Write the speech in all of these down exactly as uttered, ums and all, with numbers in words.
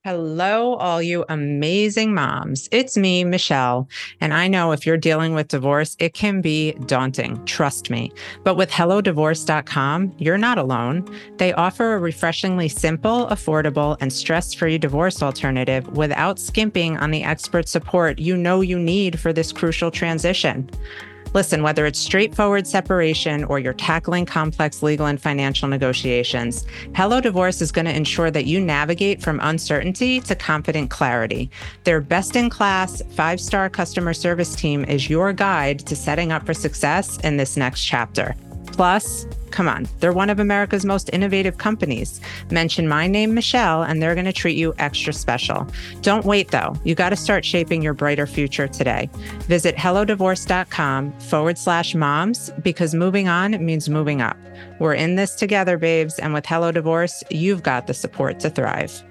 Hello, all you amazing moms. It's me, Michelle. And I know if you're dealing with divorce, it can be daunting. Trust me. But with hello divorce dot com, you're not alone. They offer a refreshingly simple, affordable, and stress-free divorce alternative without skimping on the expert support you know you need for this crucial transition. Listen, whether it's straightforward separation or you're tackling complex legal and financial negotiations, Hello Divorce is going to ensure that you navigate from uncertainty to confident clarity. Their best-in-class, five-star customer service team is your guide to setting up for success in this next chapter. Plus, come on, they're one of America's most innovative companies. Mention my name, Michelle, and they're going to treat you extra special. Don't wait, though. You got to start shaping your brighter future today. Visit hello divorce dot com forward slash moms because moving on means moving up. We're in this together, babes, and with Hello Divorce, you've got the support to thrive.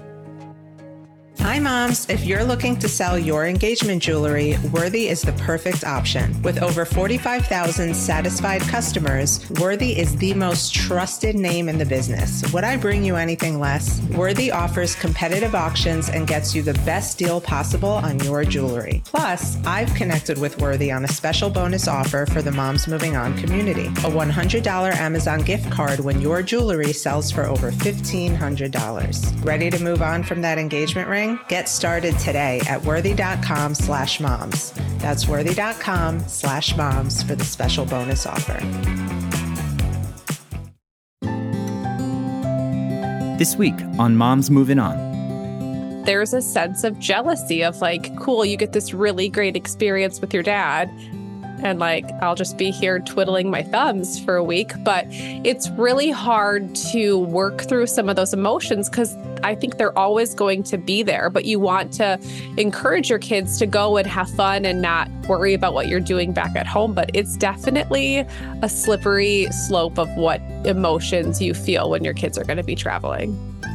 Hi, moms. If you're looking to sell your engagement jewelry, Worthy is the perfect option. With over forty-five thousand satisfied customers, Worthy is the most trusted name in the business. Would I bring you anything less? Worthy offers competitive auctions and gets you the best deal possible on your jewelry. Plus, I've connected with Worthy on a special bonus offer for the Moms Moving On community, a one hundred dollars Amazon gift card when your jewelry sells for over fifteen hundred dollars. Ready to move on from that engagement ring? Get started today at worthy.com slash moms. That's worthy.com slash moms for the special bonus offer. This week on Moms Moving On. There's a sense of jealousy of like, cool, you get this really great experience with your dad. And like, I'll just be here twiddling my thumbs for a week. But it's really hard to work through some of those emotions because I think they're always going to be there. But you want to encourage your kids to go and have fun and not worry about what you're doing back at home. But it's definitely a slippery slope of what emotions you feel when your kids are going to be traveling.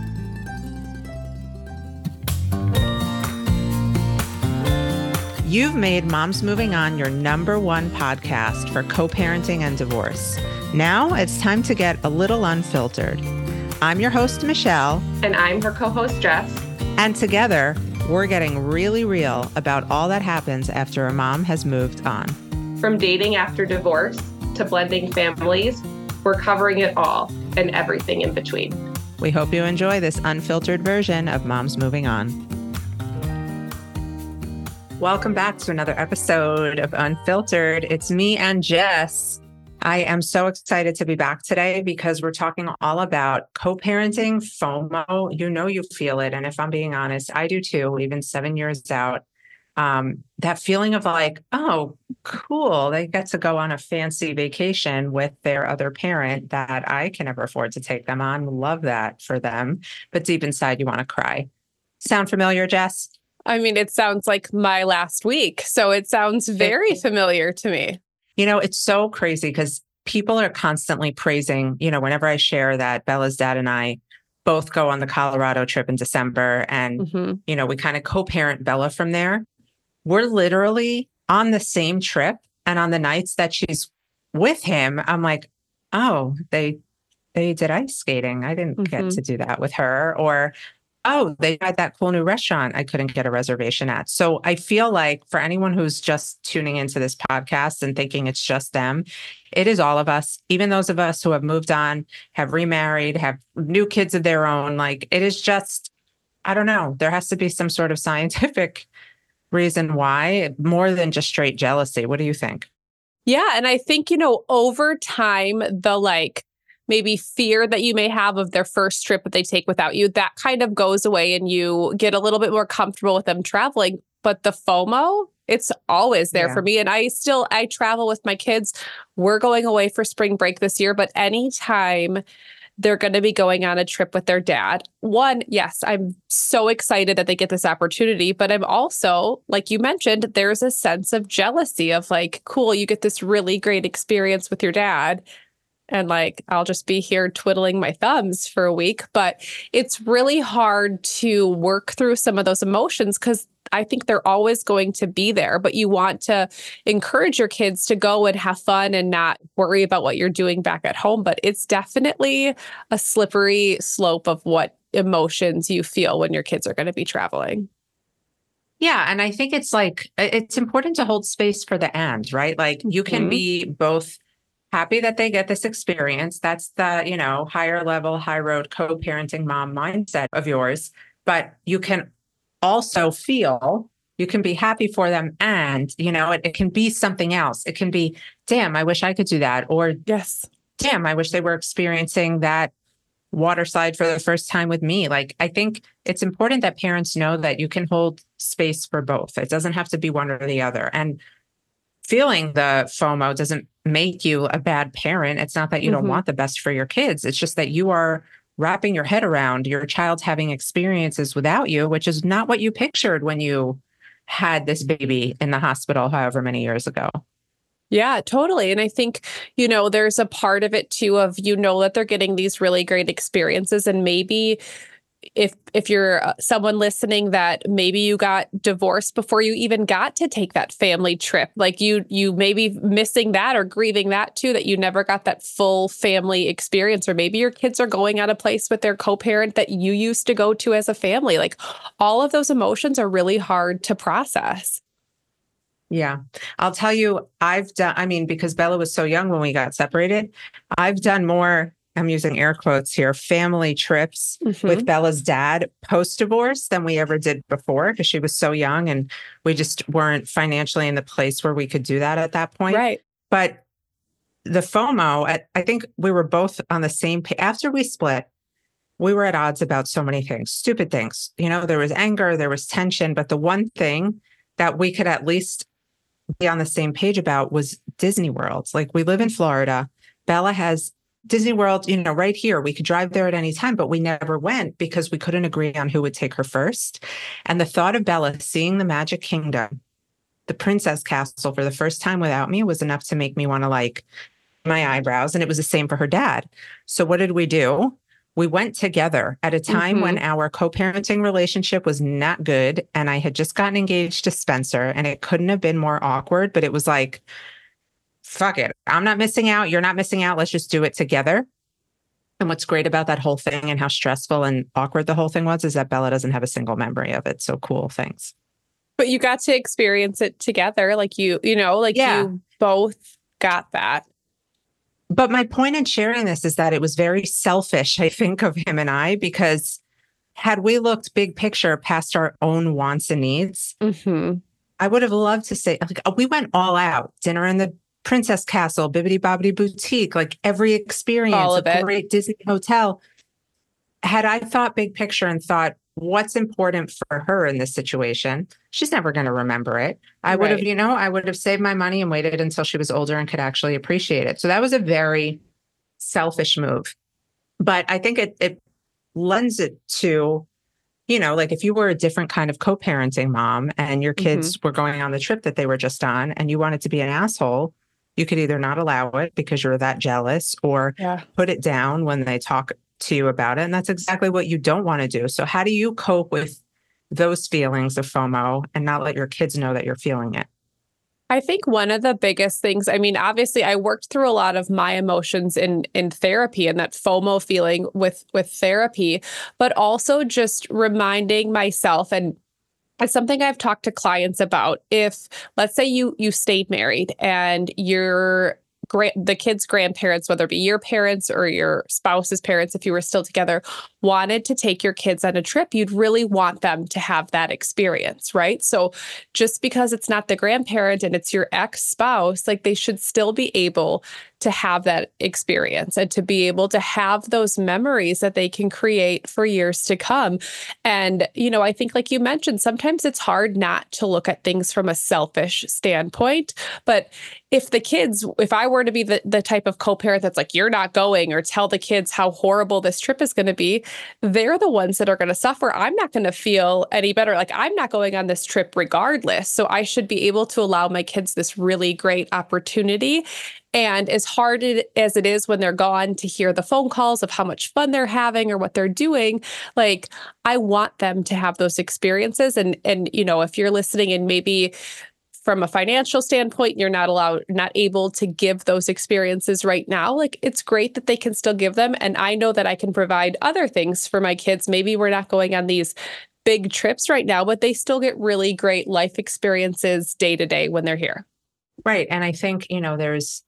You've made Moms Moving On your number one podcast for co-parenting and divorce. Now it's time to get a little unfiltered. I'm your host, Michelle. And I'm her co-host, Jess. And together, we're getting really real about all that happens after a mom has moved on. From dating after divorce to blending families, we're covering it all and everything in between. We hope you enjoy this unfiltered version of Moms Moving On. Welcome back to another episode of Unfiltered. It's me and Jess. I am so excited to be back today because we're talking all about co-parenting, FOMO. You know you feel it. And if I'm being honest, I do too, even seven years out. Um, that feeling of like, oh, cool. They get to go on a fancy vacation with their other parent that I can never afford to take them on. Love that for them. But deep inside, you want to cry. Sound familiar, Jess? I mean, it sounds like my last week. So it sounds very familiar to me. You know, it's so crazy because people are constantly praising, you know, whenever I share that Bella's dad and I both go on the Colorado trip in December and, mm-hmm. you know, we kind of co-parent Bella from there. We're literally on the same trip. And on the nights that she's with him, I'm like, oh, they, they did ice skating. I didn't mm-hmm. get to do that with her. Or, oh, they had that cool new restaurant I couldn't get a reservation at. So I feel like for anyone who's just tuning into this podcast and thinking it's just them, it is all of us, even those of us who have moved on, have remarried, have new kids of their own. Like it is just, I don't know, there has to be some sort of scientific reason why, more than just straight jealousy. What do you think? Yeah. And I think, you know, over time, the like, maybe fear that you may have of their first trip that they take without you, that kind of goes away and you get a little bit more comfortable with them traveling. But the FOMO, it's always there yeah. for me. And I still, I travel with my kids. We're going away for spring break this year, but anytime they're going to be going on a trip with their dad, one, yes, I'm so excited that they get this opportunity, but I'm also, like you mentioned, there's a sense of jealousy of like, cool, you get this really great experience with your dad. and like, I'll just be here twiddling my thumbs for a week. But it's really hard to work through some of those emotions because I think they're always going to be there, but you want to encourage your kids to go and have fun and not worry about what you're doing back at home. But it's definitely a slippery slope of what emotions you feel when your kids are going to be traveling. Yeah. And I think it's like, it's important to hold space for the end, right? Like you can Mm-hmm. be both happy that they get this experience. That's the, you know, higher level, high road co-parenting mom mindset of yours. But you can also feel, you can be happy for them. And, you know, it, it can be something else. It can be, damn, I wish I could do that. Or, Yes. damn, I wish they were experiencing that water slide for the first time with me. Like, I think it's important that parents know that you can hold space for both. It doesn't have to be one or the other. And feeling the FOMO doesn't make you a bad parent. It's not that you Mhm. don't want the best for your kids. It's just that you are wrapping your head around your child having experiences without you, which is not what you pictured when you had this baby in the hospital however many years ago. Yeah, totally. And I think, you know, there's a part of it too of, you know, that they're getting these really great experiences. And maybe if if you're uh, someone listening that maybe you got divorced before you even got to take that family trip, like you you may be missing that or grieving that too, that you never got that full family experience. Or maybe your kids are going at a place with their co-parent that you used to go to as a family. Like all of those emotions are really hard to process. Yeah. I'll tell you, I've done, I mean, because Bella was so young when we got separated, I've done more, I'm using air quotes here, family trips Mhm. with Bella's dad post-divorce than we ever did before because she was so young and we just weren't financially in the place where we could do that at that point. Right. But the FOMO, I, I think we were both on the same page. After we split, we were at odds about so many things, stupid things. You know, there was anger, there was tension, but the one thing that we could at least be on the same page about was Disney World. Like we live in Florida. Bella has Disney World, you know, right here. We could drive there at any time, but we never went because we couldn't agree on who would take her first. And the thought of Bella seeing the Magic Kingdom, the Princess Castle for the first time without me was enough to make me want to like my eyebrows. And it was the same for her dad. So what did we do? We went together at a time Mhm. when our co-parenting relationship was not good. And I had just gotten engaged to Spencer and it couldn't have been more awkward, but it was like, fuck it. I'm not missing out. You're not missing out. Let's just do it together. And what's great about that whole thing and how stressful and awkward the whole thing was is that Bella doesn't have a single memory of it. So cool. Thanks. But you got to experience it together. Like you, you know, like Yeah. you both got that. But my point in sharing this is that it was very selfish, I think, of him and I, because had we looked big picture past our own wants and needs, Mm-hmm. I would have loved to say, like, we went all out, dinner in the Princess Castle, Bibbidi Bobbidi Boutique, like every experience, All of a it. great Disney hotel. Had I thought big picture and thought, what's important for her in this situation? She's never going to remember it. I would have, Right. you know, I would have saved my money and waited until she was older and could actually appreciate it. So that was a very selfish move. But I think it it lends it to, you know, like if you were a different kind of co-parenting mom and your kids were going on the trip that they were just on and you wanted to be an asshole, you could either not allow it because you're that jealous or Yeah. put it down when they talk to you about it. And that's exactly what you don't want to do. So how do you cope with those feelings of FOMO and not let your kids know that you're feeling it? I think one of the biggest things, I mean, obviously I worked through a lot of my emotions in in therapy and that FOMO feeling with with therapy, but also just reminding myself, and it's something I've talked to clients about. If let's say you you stayed married and your grand the kids' grandparents, whether it be your parents or your spouse's parents, if you were still together, wanted to take your kids on a trip, you'd really want them to have that experience, right? So just because it's not the grandparent and it's your ex-spouse, like they should still be able to have that experience and to be able to have those memories that they can create for years to come. And, you know, I think like you mentioned, sometimes it's hard not to look at things from a selfish standpoint. But if the kids, if I were to be the, the type of co-parent that's like, you're not going, or tell the kids how horrible this trip is going to be, they're the ones that are going to suffer. I'm not going to feel any better. Like I'm not going on this trip regardless. So I should be able to allow my kids this really great opportunity And as hard it, as it is when they're gone to hear the phone calls of how much fun they're having or what they're doing, like I want them to have those experiences. And, and, you know, if you're listening and maybe from a financial standpoint, you're not allowed, not able to give those experiences right now, like it's great that they can still give them. And I know that I can provide other things for my kids. Maybe we're not going on these big trips right now, but they still get really great life experiences day to day when they're here. Right. And I think, you know, there's,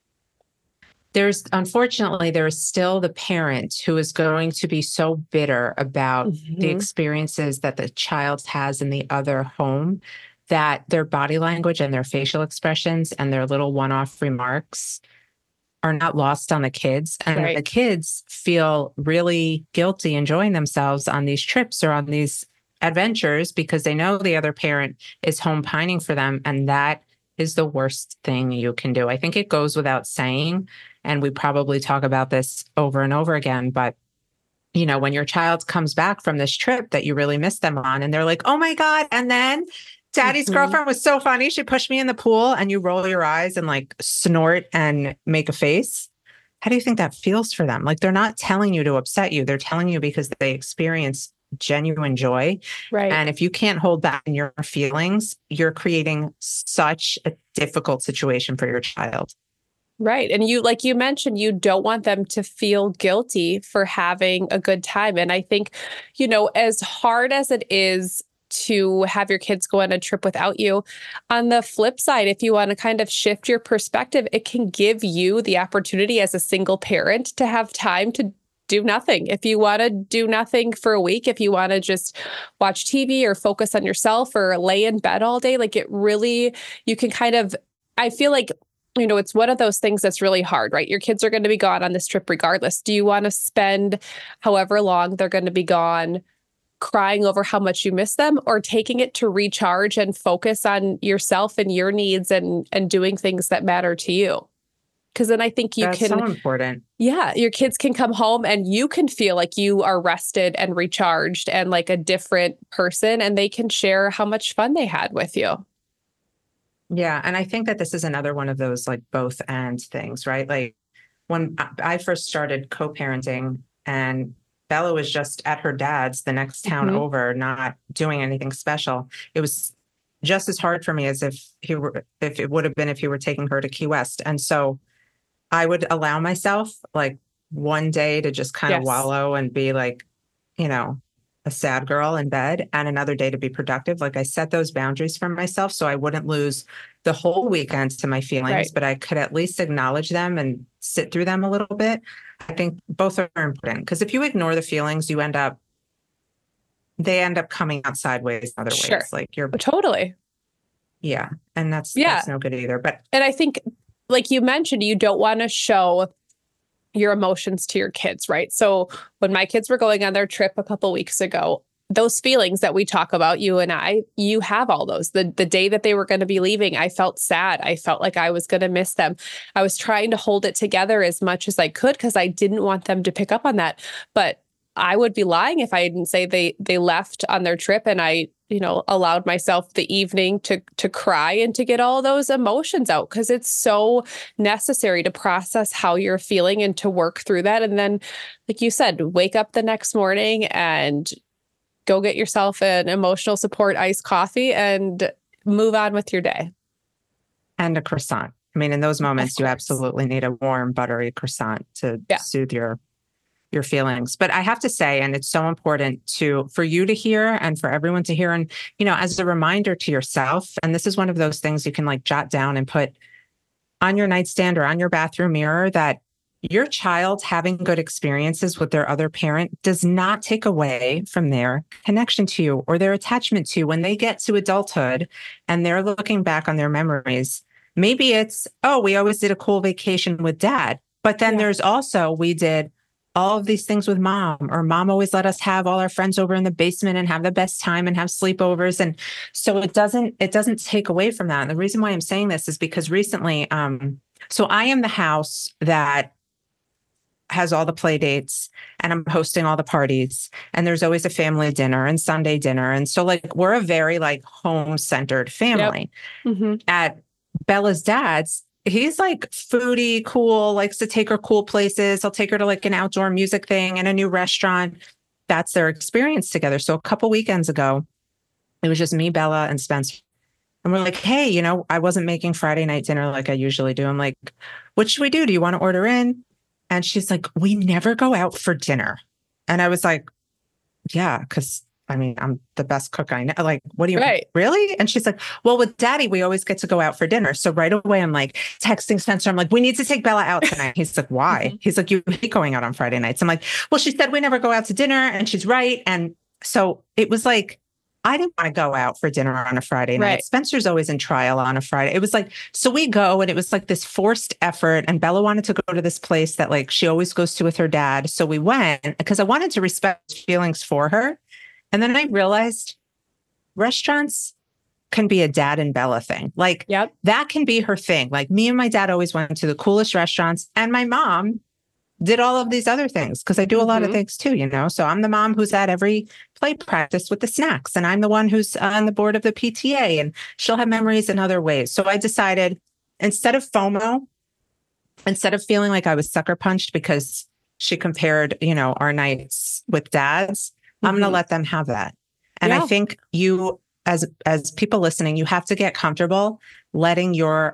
there's, unfortunately, there is still the parent who is going to be so bitter about Mm-hmm. the experiences that the child has in the other home that their body language and their facial expressions and their little one-off remarks are not lost on the kids. And Right. the kids feel really guilty enjoying themselves on these trips or on these adventures because they know the other parent is home pining for them. And that is the worst thing you can do. I think it goes without saying, and we probably talk about this over and over again, but you know, when your child comes back from this trip that you really miss them on and they're like, oh my God, and then Daddy's Mhm. girlfriend was so funny. She pushed me in the pool, and you roll your eyes and like snort and make a face. How do you think that feels for them? Like they're not telling you to upset you. They're telling you because they experience genuine joy. Right. And if you can't hold back in your feelings, you're creating such a difficult situation for your child. Right. And you, like you mentioned, you don't want them to feel guilty for having a good time. And I think, you know, as hard as it is to have your kids go on a trip without you, on the flip side, if you want to kind of shift your perspective, it can give you the opportunity as a single parent to have time to do nothing. If you want to do nothing for a week, if you want to just watch T V or focus on yourself or lay in bed all day, like it really, you can kind of, I feel like, you know, it's one of those things that's really hard, right? Your kids are going to be gone on this trip regardless. Do you want to spend however long they're going to be gone crying over how much you miss them, or taking it to recharge and focus on yourself and your needs and and doing things that matter to you? Because then I think you That's can, so important. yeah, your kids can come home and you can feel like you are rested and recharged and like a different person, and they can share how much fun they had with you. Yeah. And I think that this is another one of those like both and things, right? Like when I first started co-parenting and Bella was just at her dad's the next town Mhm. over, not doing anything special. It was just as hard for me as if he were, if it would have been if he were taking her to Key West. And so I would allow myself like one day to just kind of Yes. wallow and be like, you know, a sad girl in bed, and another day to be productive. Like I set those boundaries for myself so I wouldn't lose the whole weekend to my feelings, Right. but I could at least acknowledge them and sit through them a little bit. I think both are important because if you ignore the feelings, you end up, they end up coming out sideways in other Sure. ways. Like you're, Totally. yeah. And that's, Yeah. that's no good either. But And I think, like you mentioned, you don't want to show your emotions to your kids, right? So when my kids were going on their trip a couple weeks ago, those feelings that we talk about, you and I, you have all those. The the day that they were going to be leaving, I felt sad. I felt like I was going to miss them. I was trying to hold it together as much as I could because I didn't want them to pick up on that. But I would be lying if I didn't say they they left on their trip and I, you know, allowed myself the evening to to cry and to get all those emotions out, because it's so necessary to process how you're feeling and to work through that. And then, like you said, wake up the next morning and go get yourself an emotional support iced coffee and move on with your day. and a croissant. I mean, in those moments, you course. absolutely need a warm, buttery croissant to Yeah. soothe your your feelings. But I have to say, and it's so important to for you to hear and for everyone to hear, and you know, as a reminder to yourself. And this is one of those things you can like jot down and put on your nightstand or on your bathroom mirror, that your child having good experiences with their other parent does not take away from their connection to you or their attachment to you when they get to adulthood and they're looking back on their memories. Maybe it's, oh, we always did a cool vacation with dad. But then Yeah. there's also, we did all of these things with mom, or mom always let us have all our friends over in the basement and have the best time and have sleepovers. And so it doesn't, it doesn't take away from that. And the reason why I'm saying this is because recently, um, so I am the house that has all the play dates and I'm hosting all the parties, and there's always a family dinner and Sunday dinner. And so like, we're a very like home centered family. Mhm. At Bella's dad's, he's like foodie, cool, likes to take her cool places. He'll take her to like an outdoor music thing and a new restaurant. That's their experience together. So a couple weekends ago, it was just me, Bella, and Spencer. And we're like, hey, you know, I wasn't making Friday night dinner like I usually do. I'm like, what should we do? Do you want to order in? And she's like, we never go out for dinner. And I was like, yeah, because I mean, I'm the best cook I know. Like, what do you right. really? And she's like, well, with Daddy, we always get to go out for dinner. So right away, I'm like texting Spencer. I'm like, we need to take Bella out tonight. He's like, why? Mm-hmm. He's like, you hate going out on Friday nights. I'm like, well, she said we never go out to dinner, and she's right. And so it was like, I didn't want to go out for dinner on a Friday night. Right. Spencer's always in trial on a Friday. It was like, so we go, and it was like this forced effort. And Bella wanted to go to this place that like she always goes to with her dad. So we went because I wanted to respect his feelings for her. And then I realized restaurants can be a dad and Bella thing. Like yep. that can be her thing. Like me and my dad always went to the coolest restaurants, and my mom did all of these other things because I do a lot mm-hmm. of things too, you know? So I'm the mom who's at every play practice with the snacks, and I'm the one who's on the board of the P T A, and she'll have memories in other ways. So I decided instead of FOMO, instead of feeling like I was sucker punched because she compared, you know, our nights with dad's, I'm going to let them have that. And yeah. I think you, as as people listening, you have to get comfortable letting your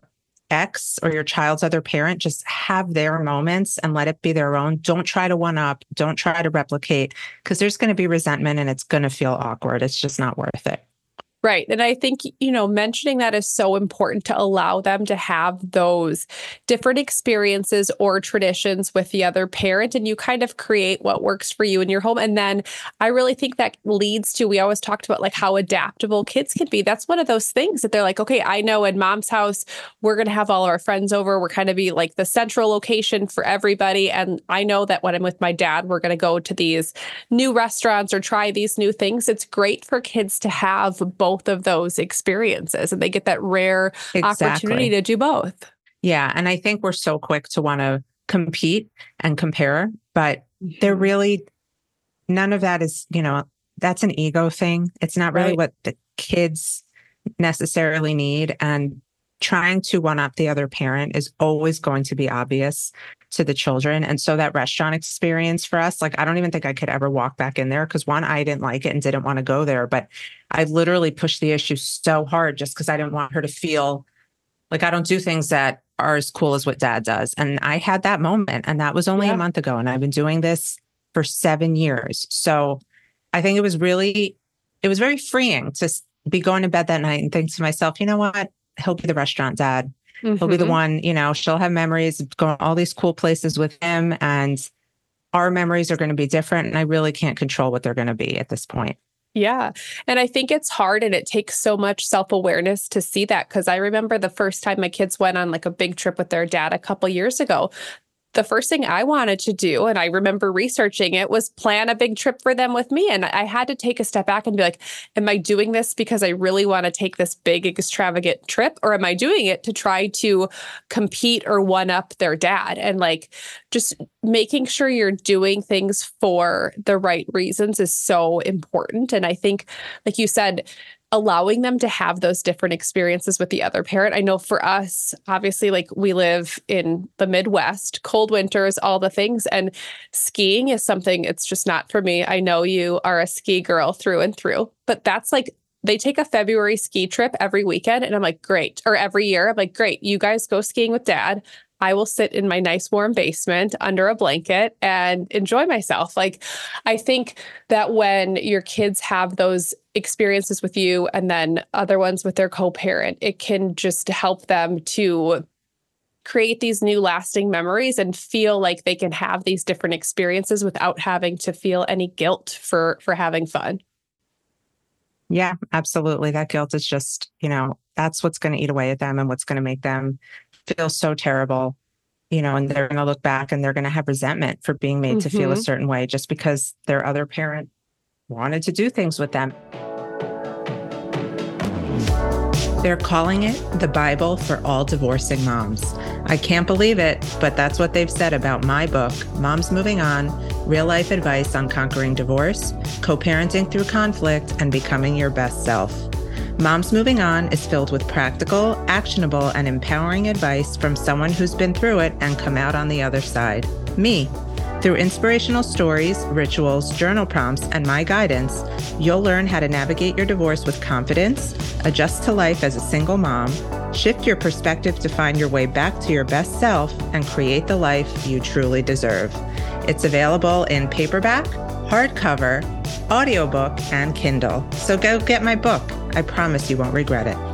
ex or your child's other parent just have their moments and let it be their own. Don't try to one up. Don't try to replicate, because there's going to be resentment and it's going to feel awkward. It's just not worth it. Right. And I think, you know, mentioning that is so important to allow them to have those different experiences or traditions with the other parent. And you kind of create what works for you in your home. And then I really think that leads to, we always talked about like how adaptable kids can be. That's one of those things that they're like, okay, I know in Mom's house, we're going to have all of our friends over. We're kind of be like the central location for everybody. And I know that when I'm with my dad, we're going to go to these new restaurants or try these new things. It's great for kids to have both of those experiences, and they get that rare exactly. opportunity to do both. Yeah. And I think we're so quick to want to compete and compare, but mm-hmm. they're really, none of that is, you know, that's an ego thing. It's not really right. what the kids necessarily need. And trying to one up the other parent is always going to be obvious to the children. And so that restaurant experience for us, like, I don't even think I could ever walk back in there because one, I didn't like it and didn't want to go there. But I literally pushed the issue so hard just because I didn't want her to feel like I don't do things that are as cool as what dad does. And I had that moment, and that was only yeah. a month ago. And I've been doing this for seven years. So I think it was really, it was very freeing to be going to bed that night and think to myself, you know what? He'll be the restaurant dad. Mm-hmm. He'll be the one, you know, she'll have memories of going all these cool places with him, and our memories are going to be different. And I really can't control what they're going to be at this point. Yeah. And I think it's hard, and it takes so much self-awareness to see that. Because I remember the first time my kids went on like a big trip with their dad a couple years ago, the first thing I wanted to do, and I remember researching it, was plan a big trip for them with me. And I had to take a step back and be like, am I doing this because I really want to take this big, extravagant trip? Or am I doing it to try to compete or one up their dad? And like, just making sure you're doing things for the right reasons is so important. And I think, like you said, allowing them to have those different experiences with the other parent. I know for us, obviously, like we live in the Midwest, cold winters, all the things, and skiing is something, it's just not for me. I know you are a ski girl through and through, but that's like, they take a February ski trip every weekend, and I'm like, great. Or every year, I'm like, great. You guys go skiing with dad. I will sit in my nice warm basement under a blanket and enjoy myself. Like, I think that when your kids have those experiences with you and then other ones with their co-parent, it can just help them to create these new lasting memories and feel like they can have these different experiences without having to feel any guilt for, for having fun. Yeah, absolutely. That guilt is just, you know, that's what's going to eat away at them and what's going to make them feel so terrible, you know, and they're going to look back and they're going to have resentment for being made mm-hmm. to feel a certain way just because their other parent wanted to do things with them. They're calling it the Bible for all divorcing moms. I can't believe it, but that's what they've said about my book, Moms Moving On, Real Life Advice on Conquering Divorce, Co-Parenting Through Conflict, and Becoming Your Best Self. Moms Moving On is filled with practical, actionable, and empowering advice from someone who's been through it and come out on the other side, me. Through inspirational stories, rituals, journal prompts, and my guidance, you'll learn how to navigate your divorce with confidence, adjust to life as a single mom, shift your perspective to find your way back to your best self, and create the life you truly deserve. It's available in paperback, hardcover, audiobook, and Kindle. So go get my book. I promise you won't regret it.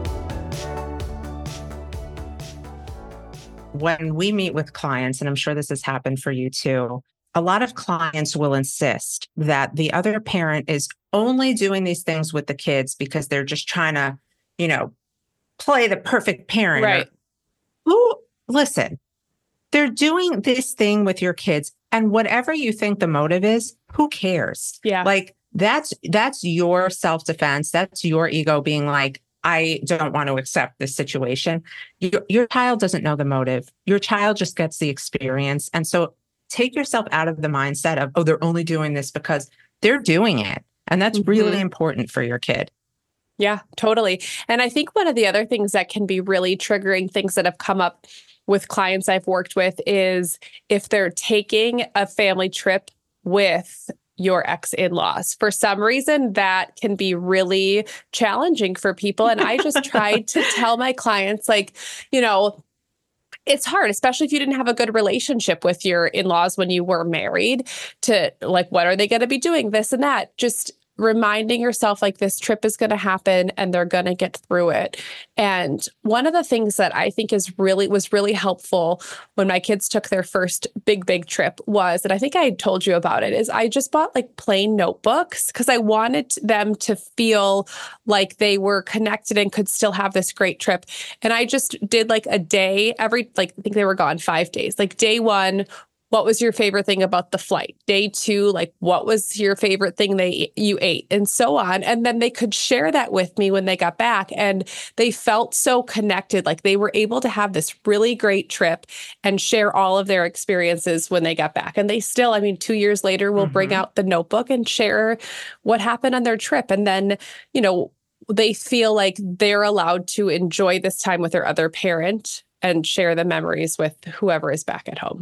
When we meet with clients, and I'm sure this has happened for you too, a lot of clients will insist that the other parent is only doing these things with the kids because they're just trying to, you know, play the perfect parent. Right. Who, listen, they're doing this thing with your kids, and whatever you think the motive is, who cares? Yeah. Like that's, that's your self-defense. That's your ego being like, I don't want to accept this situation. Your, your child doesn't know the motive. Your child just gets the experience. And so take yourself out of the mindset of, oh, they're only doing this because they're doing it. And that's mm-hmm. really important for your kid. Yeah, totally. And I think one of the other things that can be really triggering, things that have come up with clients I've worked with, is if they're taking a family trip with your ex-in-laws. For some reason, that can be really challenging for people. And I just tried to tell my clients, like, you know, it's hard, especially if you didn't have a good relationship with your in-laws when you were married, to like, what are they going to be doing? This and that. Just reminding yourself, like, this trip is going to happen and they're going to get through it. And one of the things that I think is really was really helpful when my kids took their first big, big trip was, and I think I told you about it, is I just bought like plain notebooks because I wanted them to feel like they were connected and could still have this great trip. And I just did like a day every, like, I think they were gone five days. Like day one, what was your favorite thing about the flight? Day two, like, what was your favorite thing they you ate, and so on. And then they could share that with me when they got back. And they felt so connected, like they were able to have this really great trip and share all of their experiences when they got back. And they still, I mean, two years later, will mm-hmm. bring out the notebook and share what happened on their trip. And then, you know, they feel like they're allowed to enjoy this time with their other parent and share the memories with whoever is back at home.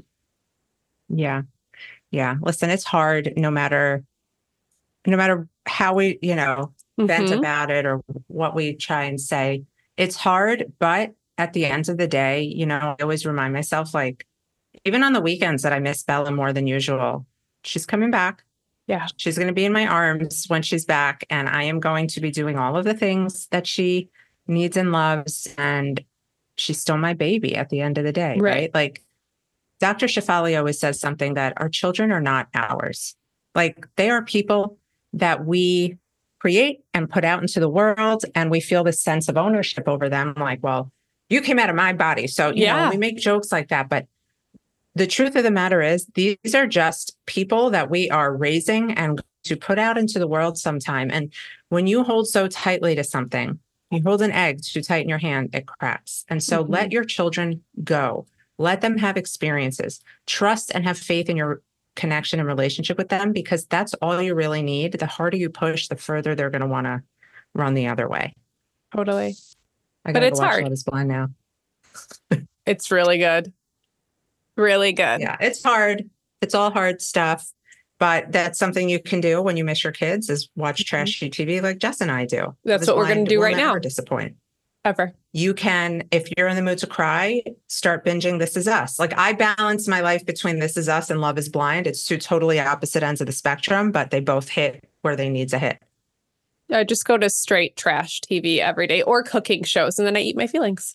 Yeah. Yeah. Listen, it's hard no matter, no matter how we, you know, vent mm-hmm. about it or what we try and say. It's hard, but at the end of the day, you know, I always remind myself, like, even on the weekends that I miss Bella more than usual, she's coming back. Yeah. She's going to be in my arms when she's back. And I am going to be doing all of the things that she needs and loves. And she's still my baby at the end of the day. Right. right? Like, Doctor Shefali always says something, that our children are not ours. Like, they are people that we create and put out into the world, and we feel this sense of ownership over them. Like, well, you came out of my body. So, you yeah. know, we make jokes like that. But the truth of the matter is, these are just people that we are raising and to put out into the world sometime. And when you hold so tightly to something, you hold an egg too tight in your hand, it cracks. And so mm-hmm. let your children go. Let them have experiences. Trust and have faith in your connection and relationship with them, because that's all you really need. The harder you push, the further they're going to want to run the other way. Totally. I but it's watch hard. Love is Blind now. It's really good. Really good. Yeah, it's hard. It's all hard stuff. But that's something you can do when you miss your kids, is watch mm-hmm. trashy T V like Jess and I do. That's what we're going to do right now. Never disappoint. Ever. You can, if you're in the mood to cry, start binging This Is Us. Like, I balance my life between This Is Us and Love is Blind. It's two totally opposite ends of the spectrum, but they both hit where they need to hit. I just go to straight trash T V every day, or cooking shows, and then I eat my feelings.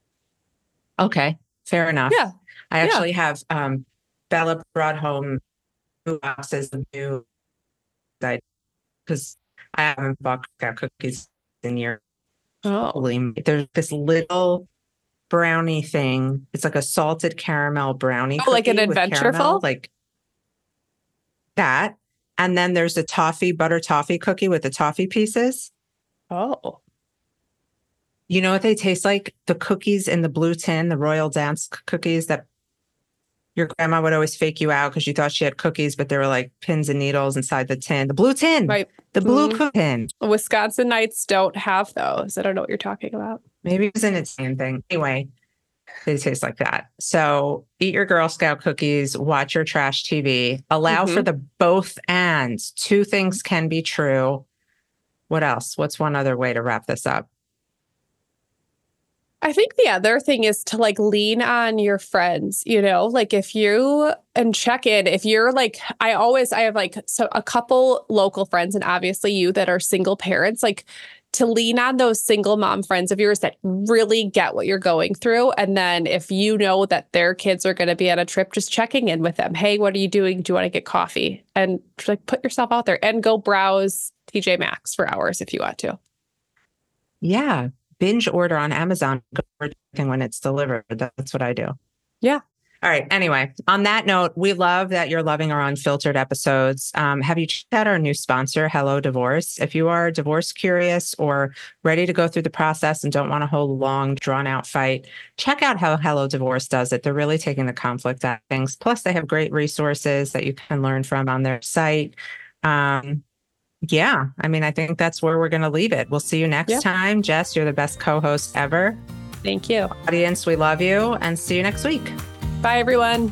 Okay, fair enough. Yeah. I actually yeah. have, um, Bella brought home two boxes of new, because I haven't bought cookies in years. Oh, there's this little brownie thing. It's like a salted caramel brownie. Oh, like an Adventureful? Like that. And then there's a toffee, butter toffee cookie with the toffee pieces. Oh. You know what they taste like? The cookies in the blue tin, the Royal Dance cookies that your grandma would always fake you out because you thought she had cookies, but there were like pins and needles inside the tin. The blue tin. Right. The blue Mm. cookie tin. Wisconsin Nights don't have those. I don't know what you're talking about. Maybe it was in its same thing. Anyway, they taste like that. So eat your Girl Scout cookies, watch your trash T V, allow Mhm. for the both ands. Two things can be true. What else? What's one other way to wrap this up? I think the other thing is to like lean on your friends, you know, like if you and check in, if you're like, I always, I have like so a couple local friends and obviously you that are single parents, like to lean on those single mom friends of yours that really get what you're going through. And then if you know that their kids are going to be on a trip, just checking in with them. Hey, what are you doing? Do you want to get coffee? And like put yourself out there and go browse T J Maxx for hours if you want to. Yeah. Binge order on Amazon when it's delivered. That's what I do. Yeah. All right. Anyway, on that note, we love that you're loving our unfiltered episodes. Um, have you checked out our new sponsor, Hello Divorce? If you are divorce curious or ready to go through the process and don't want a whole long, drawn out fight, check out how Hello Divorce does it. They're really taking the conflict out of things. Plus, they have great resources that you can learn from on their site. Um, Yeah, I mean, I think that's where we're going to leave it. We'll see you next Yeah. time. Jess, you're the best co-host ever. Thank you. Audience, we love you and see you next week. Bye, everyone.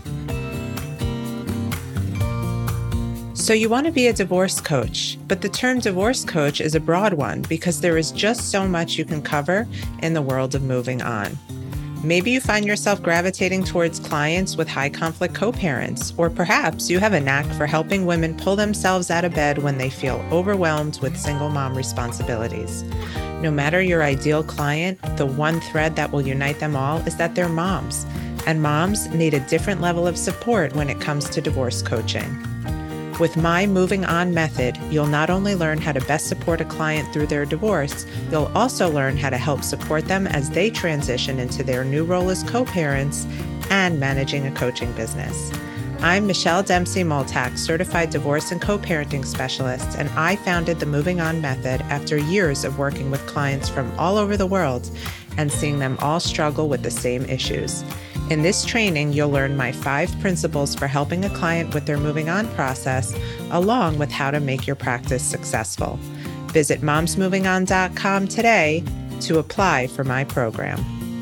So you want to be a divorce coach, but the term divorce coach is a broad one because there is just so much you can cover in the world of moving on. Maybe you find yourself gravitating towards clients with high conflict co-parents, or perhaps you have a knack for helping women pull themselves out of bed when they feel overwhelmed with single mom responsibilities. No matter your ideal client, the one thread that will unite them all is that they're moms, and moms need a different level of support when it comes to divorce coaching. With my Moving On method, you'll not only learn how to best support a client through their divorce, you'll also learn how to help support them as they transition into their new role as co-parents and managing a coaching business. I'm Michelle Dempsey-Multack, certified divorce and co-parenting specialist, and I founded the Moving On method after years of working with clients from all over the world and seeing them all struggle with the same issues. In this training, you'll learn my five principles for helping a client with their moving on process, along with how to make your practice successful. Visit moms moving on dot com today to apply for my program.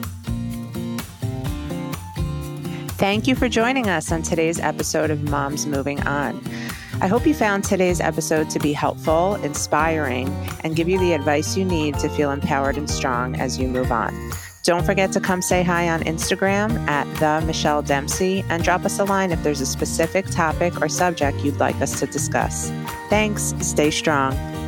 Thank you for joining us on today's episode of Moms Moving On. I hope you found today's episode to be helpful, inspiring, and give you the advice you need to feel empowered and strong as you move on. Don't forget to come say hi on Instagram at the Michelle Dempsey and drop us a line if there's a specific topic or subject you'd like us to discuss. Thanks. Stay strong.